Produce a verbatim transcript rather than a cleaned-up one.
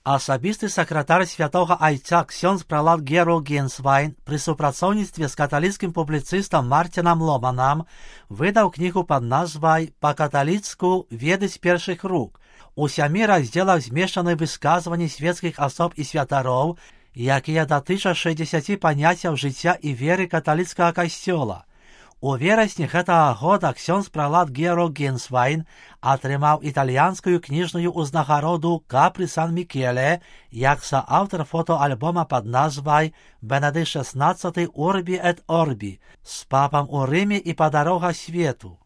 Асабісты сакратар святого айца ксёндз пралат Герольд Генсвайн пры супрацоўніцтве з каталіцкім публіцыстам Марцінам Ломанам выдаў кнігу пад назвай «Па-каталіцку ведаць першых рук». У сямі раздзелах змешчаны высказванні свецкіх асоб і святароў, якія датычаць шэсцідзесяці паняццяў жыцця і веры каталіцкага касцёла. У верасні гэтага года ксёндз пралат Герольд Генсвайн атрымаў італьянскую кніжную ўзнагароду Капры Сан-Мікеле як сааўтар фотоальбома пад назвай «Бенедыкт шаснаццаты Урбі эт Орбі» з папам у Рыме і па дарогах свету.